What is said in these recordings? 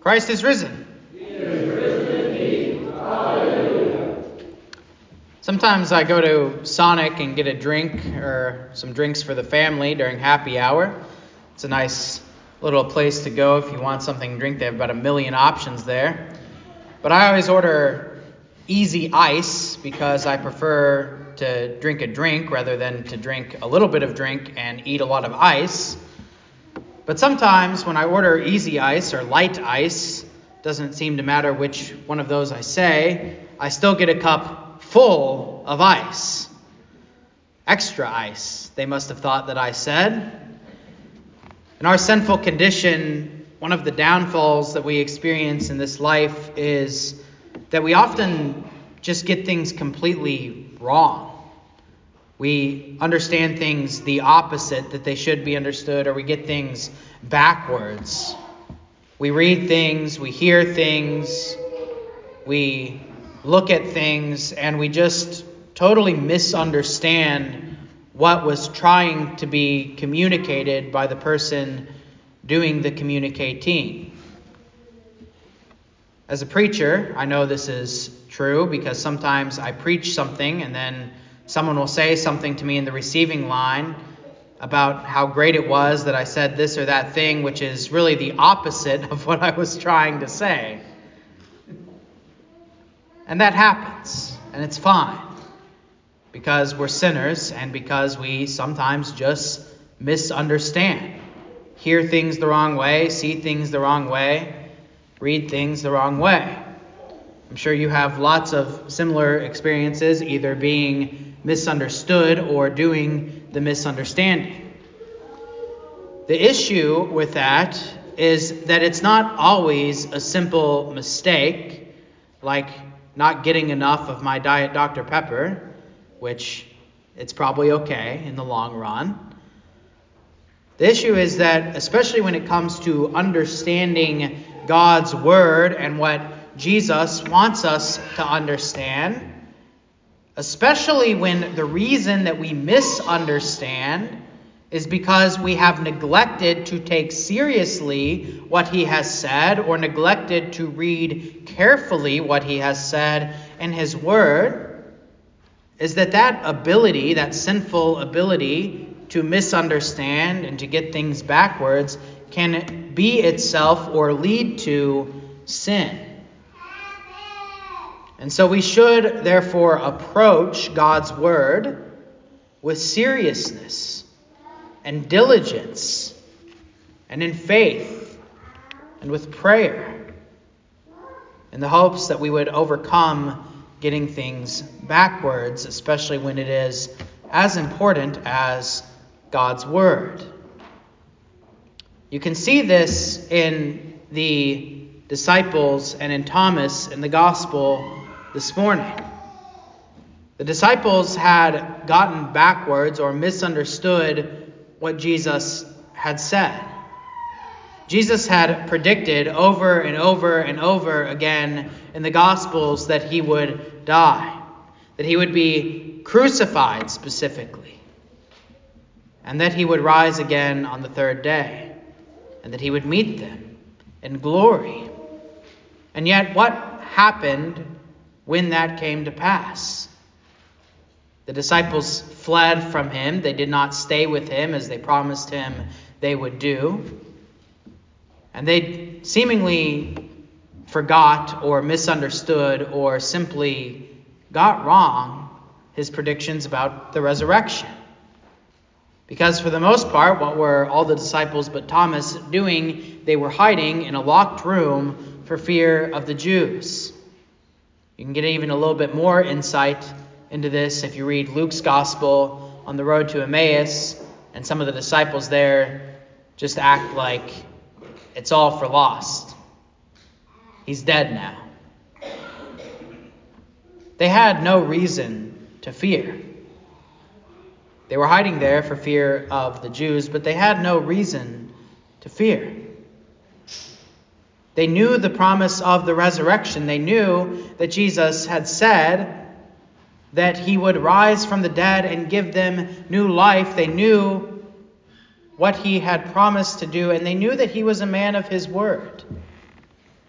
Christ is risen. He is risen indeed. Hallelujah. Sometimes I go to Sonic and get a drink or some drinks for the family during happy hour. It's a nice little place to go if you want something to drink. They have about 1 million options there. But I always order easy ice because I prefer to drink a drink rather than to drink a little bit of drink and eat a lot of ice. But sometimes when I order easy ice or light ice, doesn't seem to matter which one of those I say, I still get a cup full of ice. Extra ice, they must have thought that I said. In our sinful condition, one of the downfalls that we experience in this life is that we often just get things completely wrong. We understand things the opposite that they should be understood, or we get things backwards. We read things, we hear things, we look at things, and we just totally misunderstand what was trying to be communicated by the person doing the communicating. As a preacher, I know this is true because sometimes I preach something and then someone will say something to me in the receiving line about how great it was that I said this or that thing, which is really the opposite of what I was trying to say. And that happens, and it's fine, because we're sinners and because we sometimes just misunderstand, hear things the wrong way, see things the wrong way, read things the wrong way. I'm sure you have lots of similar experiences, either being misunderstood or doing the misunderstanding. The issue with that is that it's not always a simple mistake, like not getting enough of my Diet Dr. Pepper, which it's probably okay in the long run. The issue is that, especially when it comes to understanding God's Word and what Jesus wants us to understand, especially when the reason that we misunderstand is because we have neglected to take seriously what he has said or neglected to read carefully what he has said in his word, is that ability, that sinful ability to misunderstand and to get things backwards can be itself or lead to sin. And so we should therefore approach God's word with seriousness and diligence and in faith and with prayer in the hopes that we would overcome getting things backwards, especially when it is as important as God's word. You can see this in the disciples and in Thomas in the gospel this morning. The disciples had gotten backwards or misunderstood what Jesus had said. Jesus had predicted over and over and over again in the Gospels that he would die, that he would be crucified specifically, and that he would rise again on the third day, and that he would meet them in glory. And yet, what happened when that came to pass? The disciples fled from him. They did not stay with him as they promised him they would do. And they seemingly forgot or misunderstood or simply got wrong his predictions about the resurrection. Because for the most part, what were all the disciples but Thomas doing? They were hiding in a locked room for fear of the Jews. You can get even a little bit more insight into this if you read Luke's gospel on the road to Emmaus, and some of the disciples there just act like it's all for lost. He's dead now. They had no reason to fear. They were hiding there for fear of the Jews, but they had no reason to fear. They knew the promise of the resurrection. They knew that Jesus had said that he would rise from the dead and give them new life. They knew what he had promised to do, and they knew that he was a man of his word.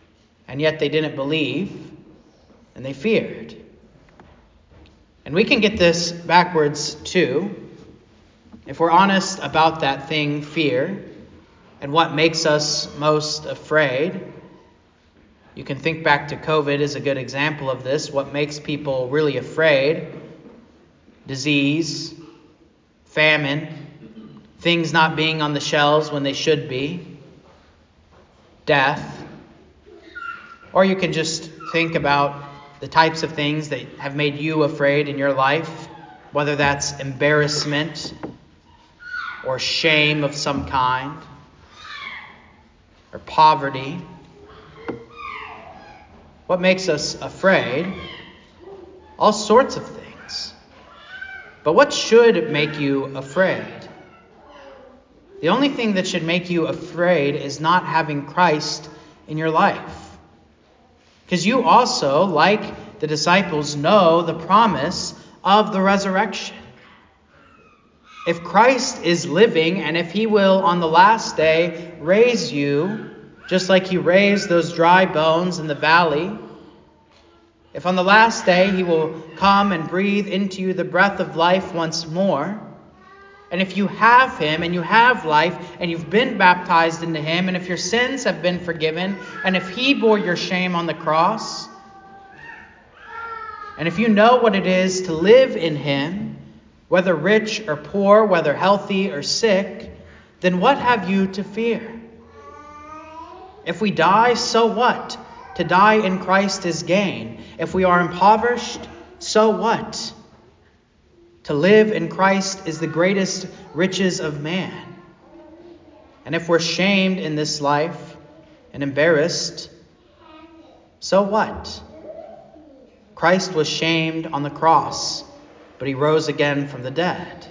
and yet they didn't believe, and they feared. And we can get this backwards too. If we're honest about that thing, fear, and what makes us most afraid. You can think back to COVID as a good example of this. What makes people really afraid? Disease, famine, things not being on the shelves when they should be, death. Or you can just think about the types of things that have made you afraid in your life, whether that's embarrassment or shame of some kind, or poverty. What makes us afraid? All sorts of things. But what should make you afraid? The only thing that should make you afraid is not having Christ in your life. Because you also, like the disciples, know the promise of the resurrection. If Christ is living, and if he will on the last day raise you, just like he raised those dry bones in the valley, if on the last day he will come and breathe into you the breath of life once more, and if you have him and you have life and you've been baptized into him, and if your sins have been forgiven, and if he bore your shame on the cross, and if you know what it is to live in him, whether rich or poor, whether healthy or sick, then what have you to fear? If we die, so what? To die in Christ is gain. If we are impoverished, so what? To live in Christ is the greatest riches of man. And if we're shamed in this life and embarrassed, so what? Christ was shamed on the cross, but he rose again from the dead.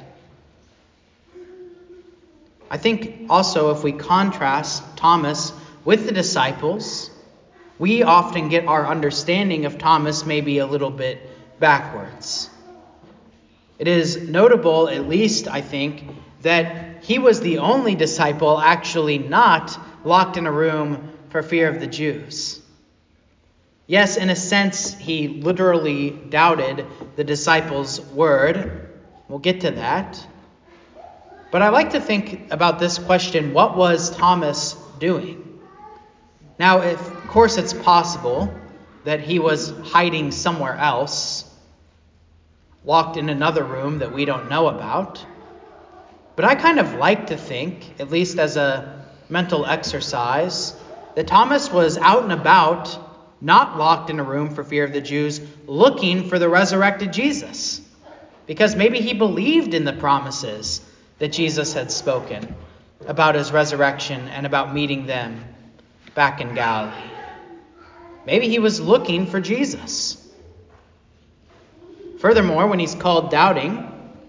I think also if we contrast Thomas with the disciples, we often get our understanding of Thomas maybe a little bit backwards. It is notable, at least I think, that he was the only disciple actually not locked in a room for fear of the Jews. Yes, in a sense, he literally doubted the disciples' word. We'll get to that. But I like to think about this question, what was Thomas doing? Now, of course, it's possible that he was hiding somewhere else, locked in another room that we don't know about. But I kind of like to think, at least as a mental exercise, that Thomas was out and about, not locked in a room for fear of the Jews, looking for the resurrected Jesus. Because maybe he believed in the promises that Jesus had spoken about his resurrection and about meeting them back in Galilee. Maybe he was looking for Jesus. Furthermore, when he's called doubting,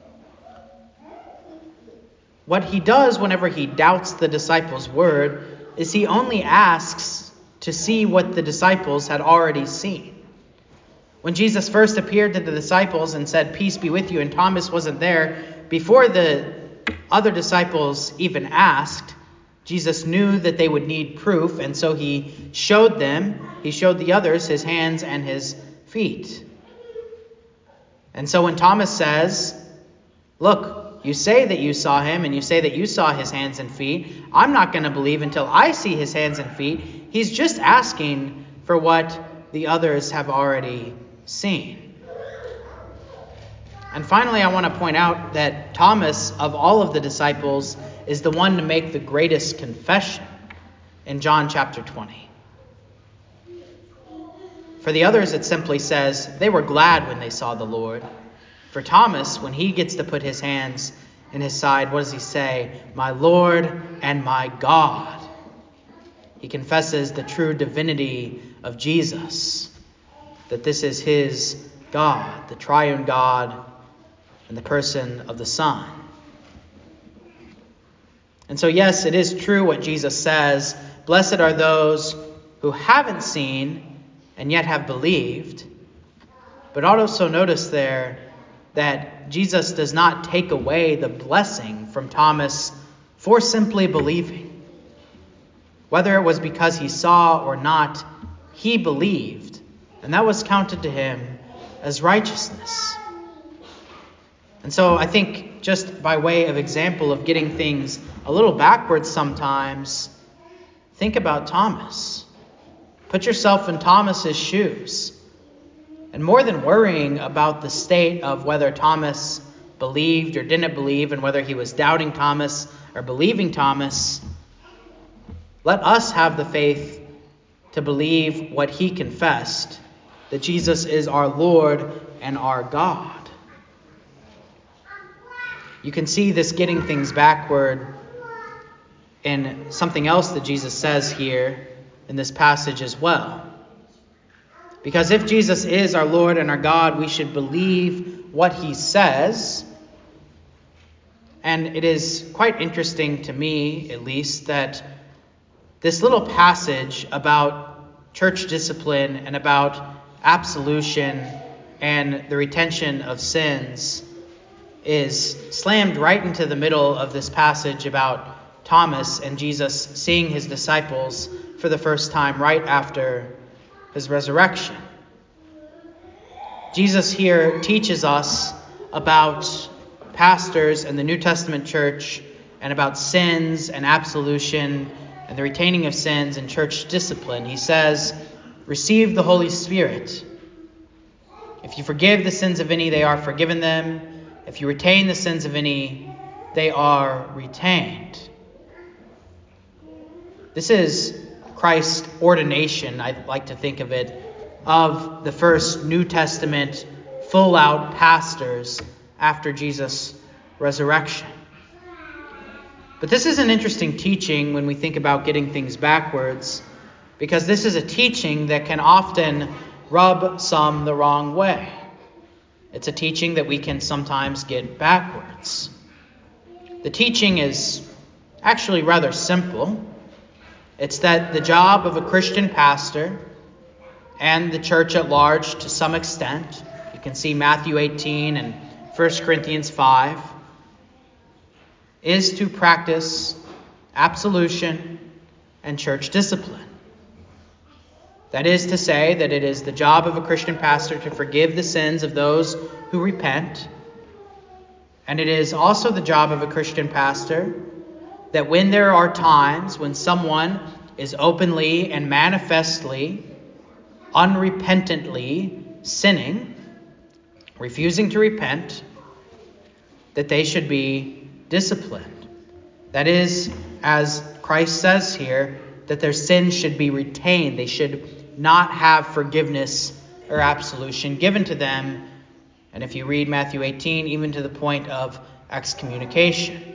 what he does whenever he doubts the disciples' word is he only asks to see what the disciples had already seen. When Jesus first appeared to the disciples and said, "Peace be with you," and Thomas wasn't there, before the other disciples even asked, Jesus knew that they would need proof, and so he showed the others his hands and his feet. And so when Thomas says, "Look, you say that you saw him and you say that you saw his hands and feet. I'm not going to believe until I see his hands and feet," he's just asking for what the others have already seen. And finally, I want to point out that Thomas, of all of the disciples, is the one to make the greatest confession in John chapter 20. For the others, it simply says they were glad when they saw the Lord. For Thomas, when he gets to put his hands in his side, what does he say? "My Lord and my God." He confesses the true divinity of Jesus, that this is his God, the triune God, and the person of the Son. And so, yes, it is true what Jesus says. Blessed are those who haven't seen and yet have believed. But also notice there that Jesus does not take away the blessing from Thomas for simply believing. Whether it was because he saw or not, he believed, and that was counted to him as righteousness. And so I think, just by way of example of getting things a little backwards sometimes, think about Thomas. Put yourself in Thomas's shoes. And more than worrying about the state of whether Thomas believed or didn't believe, and whether he was doubting Thomas or believing Thomas, let us have the faith to believe what he confessed, that Jesus is our Lord and our God. You can see this getting things backward in something else that Jesus says here in this passage as well. Because if Jesus is our Lord and our God, we should believe what he says. And it is quite interesting to me, at least, that this little passage about church discipline and about absolution and the retention of sins is slammed right into the middle of this passage about Thomas and Jesus seeing his disciples for the first time right after his resurrection. Jesus here teaches us about pastors and the New Testament church, and about sins and absolution and the retaining of sins and church discipline. He says, receive the Holy Spirit. If you forgive the sins of any, they are forgiven them. If you retain the sins of any, they are retained. This is Christ's ordination, I like to think of it, of the first New Testament full-out pastors after Jesus' resurrection. But this is an interesting teaching when we think about getting things backwards, because this is a teaching that can often rub some the wrong way. It's a teaching that we can sometimes get backwards. The teaching is actually rather simple. It's that the job of a Christian pastor, and the church at large to some extent, you can see Matthew 18 and 1 Corinthians 5, is to practice absolution and church discipline. That is to say that it is the job of a Christian pastor to forgive the sins of those who repent. And it is also the job of a Christian pastor that when there are times when someone is openly and manifestly, unrepentantly sinning, refusing to repent, that they should be disciplined. That is, as Christ says here, that their sins should be retained. They should not have forgiveness or absolution given to them. And if you read Matthew 18, even to the point of excommunication.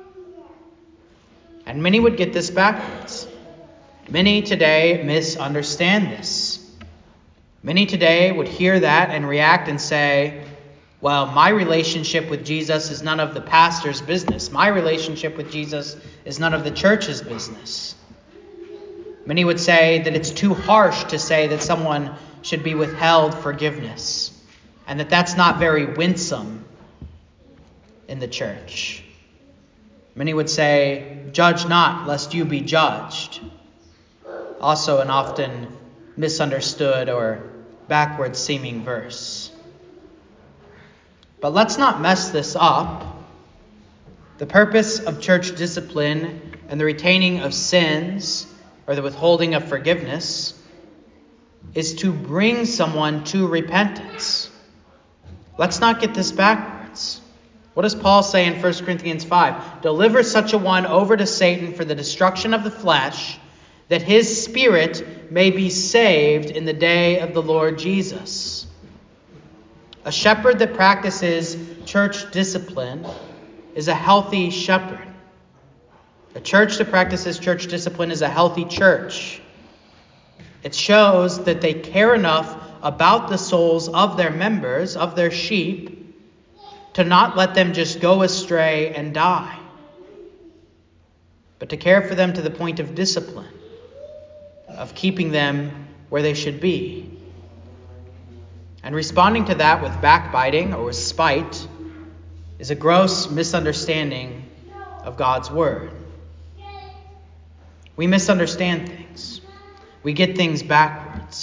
And many would get this backwards. Many today misunderstand this. Many today would hear that and react and say, well, my relationship with Jesus is none of the pastor's business. My relationship with Jesus is none of the church's business. Many would say that it's too harsh to say that someone should be withheld forgiveness, and that that's not very winsome in the church. Many would say, judge not, lest you be judged. Also an often misunderstood or backward seeming verse. But let's not mess this up. The purpose of church discipline and the retaining of sins, or the withholding of forgiveness, is to bring someone to repentance. Let's not get this backwards. What does Paul say in 1 Corinthians 5? Deliver such a one over to Satan for the destruction of the flesh, that his spirit may be saved in the day of the Lord Jesus. A shepherd that practices church discipline is a healthy shepherd. A church that practices church discipline is a healthy church. It shows that they care enough about the souls of their members, of their sheep, to not let them just go astray and die, but to care for them to the point of discipline, of keeping them where they should be. And responding to that with backbiting or with spite is a gross misunderstanding of God's word. We misunderstand things. We get things backwards.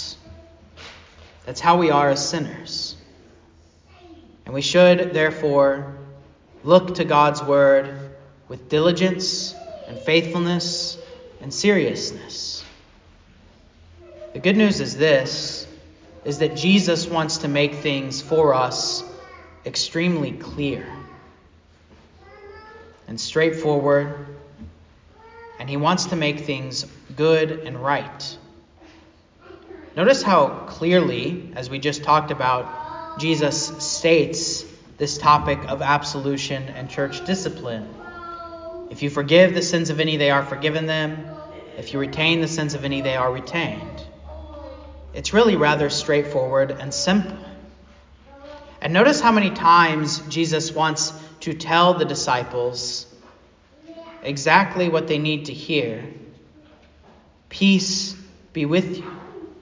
That's how we are as sinners. And we should, therefore, look to God's word with diligence and faithfulness and seriousness. The good news is this, is that Jesus wants to make things for us extremely clear and straightforward, and he wants to make things good and right. Notice how clearly, as we just talked about, Jesus states this topic of absolution and church discipline. If you forgive the sins of any, they are forgiven them. If you retain the sins of any, they are retained. It's really rather straightforward and simple. And notice how many times Jesus wants to tell the disciples exactly what they need to hear. Peace be with you.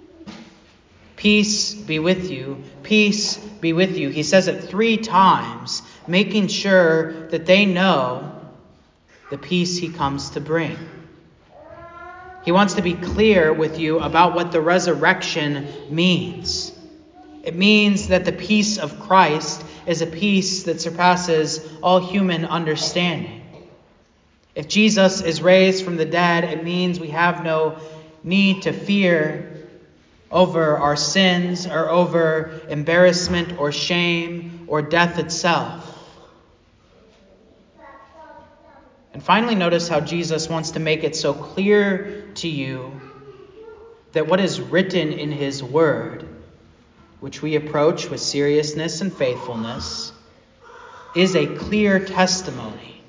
Peace be with you. Peace be with you. He says it 3 times, making sure that they know the peace he comes to bring. He wants to be clear with you about what the resurrection means. It means that the peace of Christ is a peace that surpasses all human understanding. If Jesus is raised from the dead, it means we have no need to fear over our sins or over embarrassment or shame or death itself. And finally, notice how Jesus wants to make it so clear to you that what is written in his word, which we approach with seriousness and faithfulness, is a clear testimony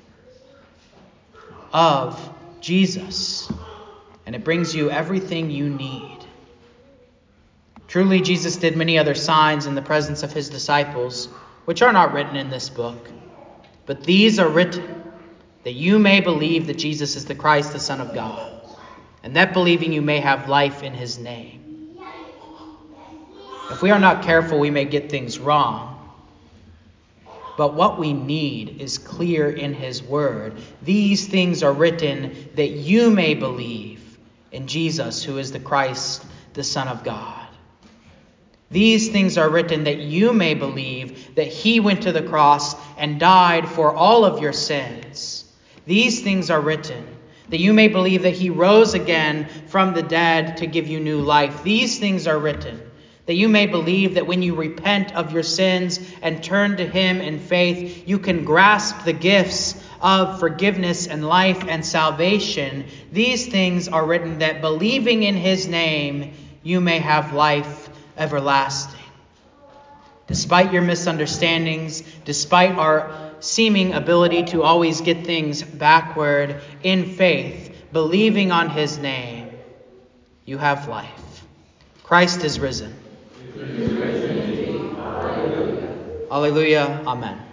of Jesus. And it brings you everything you need. Truly, Jesus did many other signs in the presence of his disciples, which are not written in this book. But these are written, that you may believe that Jesus is the Christ, the Son of God, and that believing you may have life in his name. If we are not careful, we may get things wrong. But what we need is clear in his word. These things are written that you may believe in Jesus, who is the Christ, the Son of God. These things are written that you may believe that he went to the cross and died for all of your sins. These things are written that you may believe that he rose again from the dead to give you new life. These things are written that you may believe that when you repent of your sins and turn to him in faith, you can grasp the gifts of forgiveness and life and salvation. These things are written that believing in his name, you may have life everlasting. Despite your misunderstandings, despite our seeming ability to always get things backward, in faith, believing on his name, you have life. Christ is risen. He is risen indeed. Hallelujah. Hallelujah. Amen.